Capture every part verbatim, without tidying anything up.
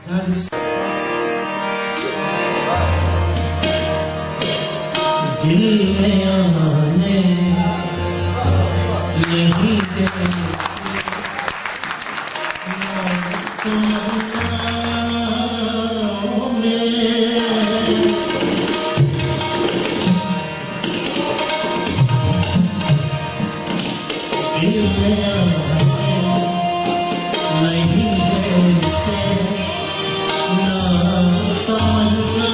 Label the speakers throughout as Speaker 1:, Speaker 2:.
Speaker 1: दिल में आने नहीं देते दिल में आने नहीं देते ना तमन्ना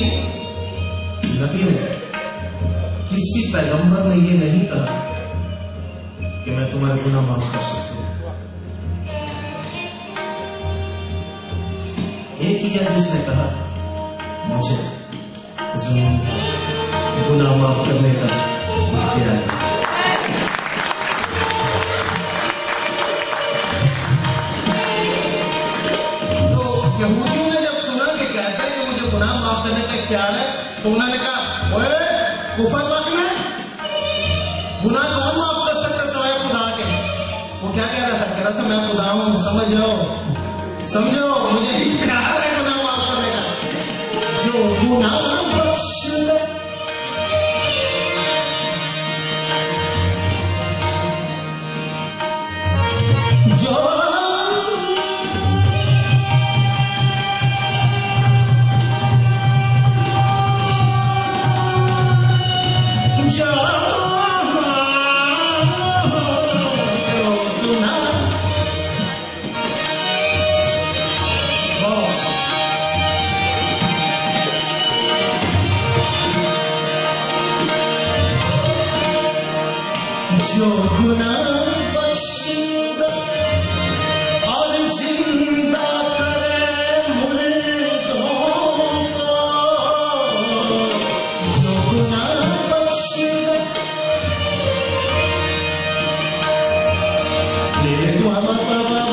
Speaker 1: नबी ने, किसी पैगंबर ने ये नहीं कहा कि मैं तुम्हारे गुनाह माफ कर सकता हूं। एक ही है जिसने कहा मुझे जरूर गुनाह माफ करने का इख्तियार है। तो यहूदियों ने जब सुना कि कहता है कि मुझे गुनाह माफ करने का इख्तियार है, तो उन्होंने कहा ओए कुफर वक्त में गुनाह कौन माफ कर सकता सिवाय खुदा के। वो क्या कह रहा था? कह रहा था मैं खुदा हूं, समझ जाओ, समझो, मुझे इख्तियार है गुनाह माफ करने का। जो गुनाह बख्श ले, जो जो गुनाह बख्शिंदा और जिंदा करे मुर्दों को, जो गुनाह बख्शिंदा ले तू बाबा बाबा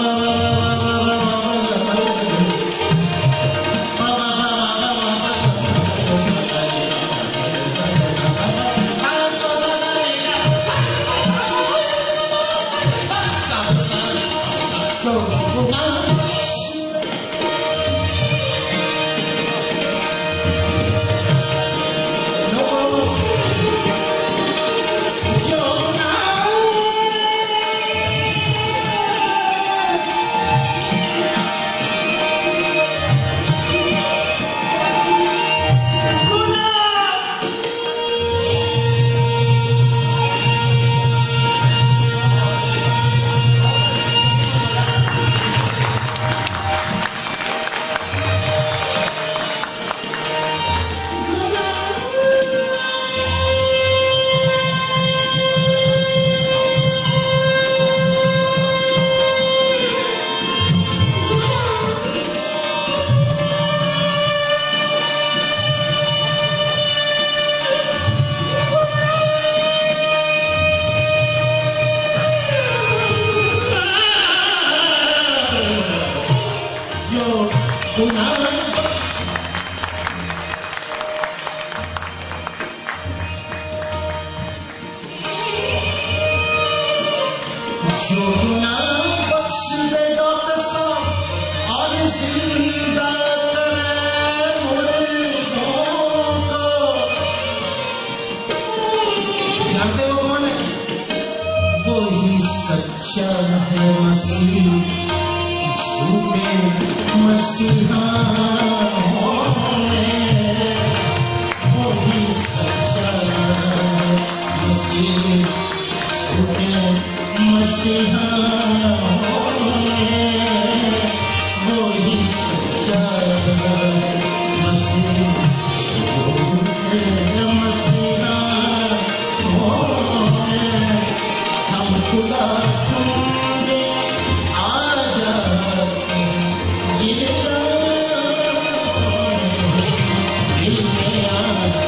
Speaker 1: जो गुनाह बख्श दे डॉक्टर साहब और जिंदा करे मुर्दों को। जानते हो कौन है? वो ही सच्चा है मसीह, झूठे मसीहा वो ही सच्चा मसीह, झूठे मसीहा वो ही सच्चा मसीह, झूठे मसीहा हम खुदा ढूंढे आ जाते दिल में आ।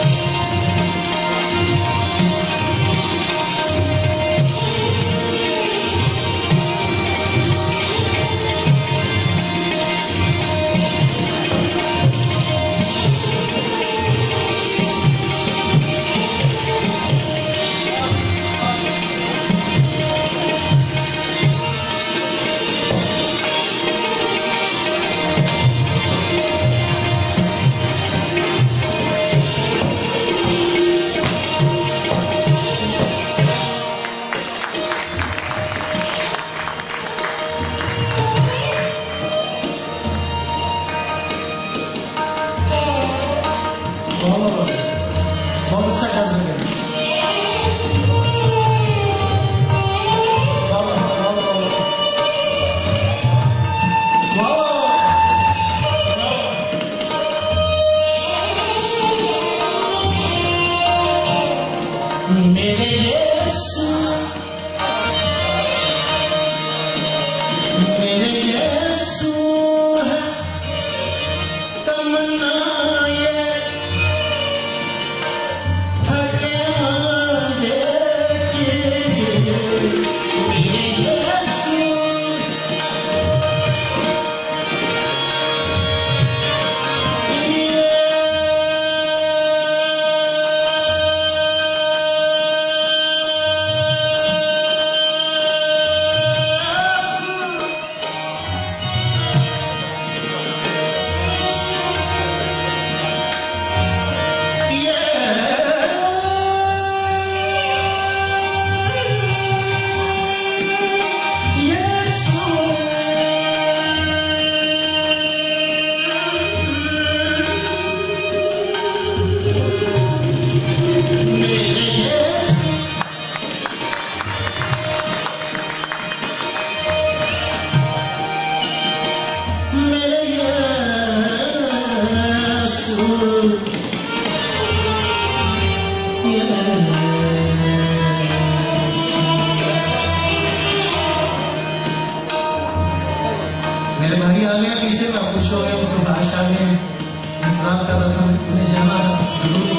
Speaker 1: बहुत अच्छा डांस लगे। मेरे भाई आ गए पीछे में, खुश हो गए, उस भाष आ गए, इंतजार कर रहा था, उन्हें जाना था जरूरी।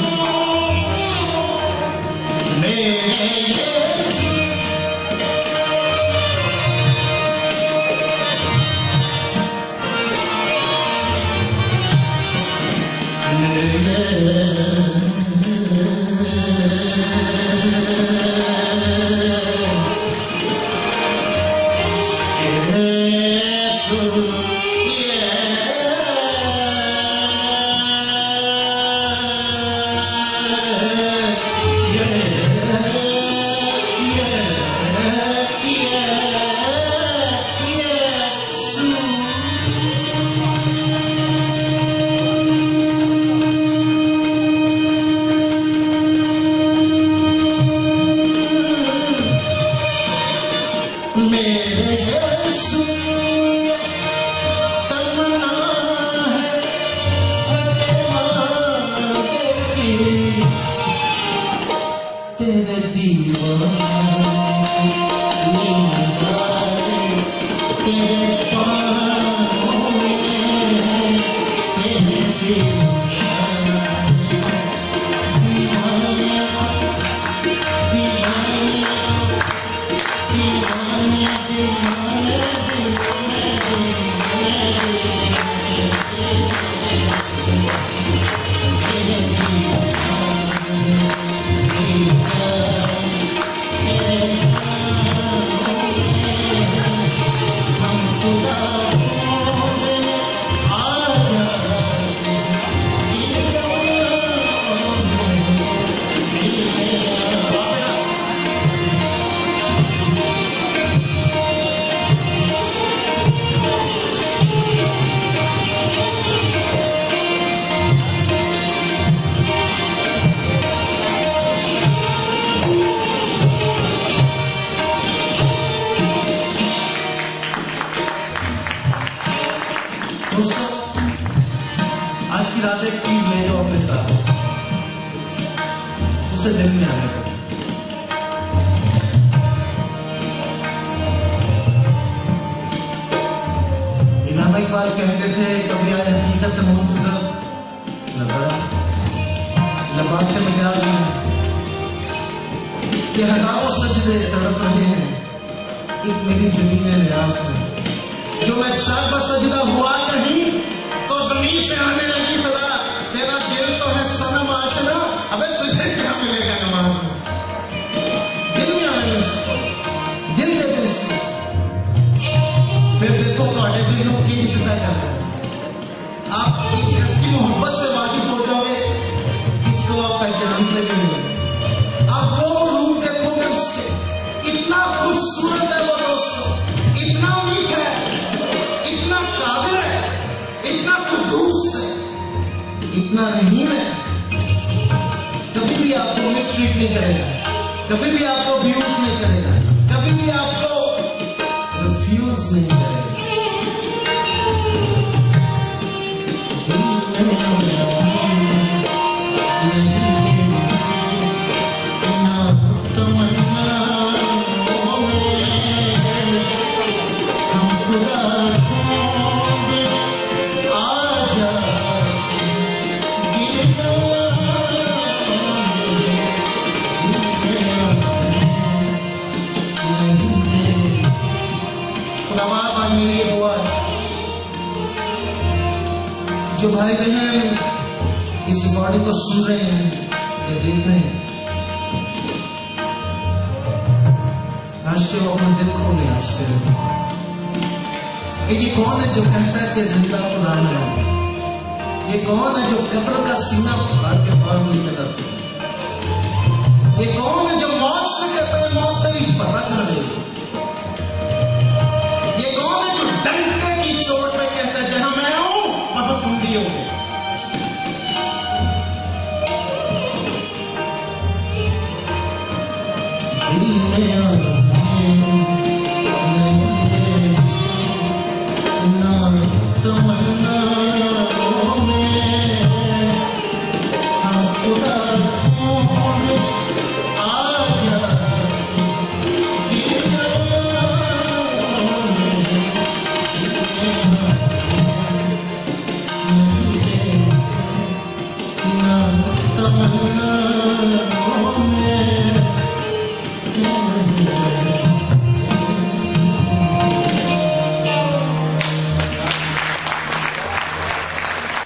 Speaker 1: आज की रात एक चीज ले जाओ अपने साथ, उसे दिल में आएगा। इमाम इकबाल कहते थे, कभी आए हकीकत मुंतज़र नजर लबास से मजाज में कि हजारों सजदे तड़प रहे हैं एक मेरी जमीन नियाज में। जो मैं शाबा सजदा हुआ नहीं तो जमीन से आने लगी सदा, तेरा दिल तो है सनम आशना, अबे तुझे क्या मिलेगा नमाज में। दिल में आने उसको, दिल देते उसको, फिर देखो ਤੁਹਾਡੇ दिल ਨੂੰ ਕੀ सिद्धा करता है। आप एक ऐसी मोहब्बत से वाकिफ हो जाओगे जिसको आप पहचानते भी नहीं। आप वो रूप देखोगे उसके, इतना खूबसूरत है वो दोस्तों, इतना मीठा है, इतना काबिल है, इतना कुदूस है, इतना रहीम है, कभी भी आपको मिसट्रीट नहीं करेगा, कभी भी आपको अब्यूज नहीं करेगा, कभी भी आपको रिफ्यूज नहीं करेगा। जो भाई बहन इस बॉडी को सुन रहे हैं या देख रहे हैं, आज के वो अपना दिल खोले, आज के कि ये कौन है जो कहता है कि जिंदा खुदा नहीं है। ये कौन है जो कब्र का सीना फाड़ के बाहर नहीं चलाता। ये कौन है जो मौत से कहता है मौत तेरी फर्क न दे। ये कौन है जो डंके की चोट पे कहता है जहां मैं हूं वहां तुम भी हो। दिल में ना तमन्ना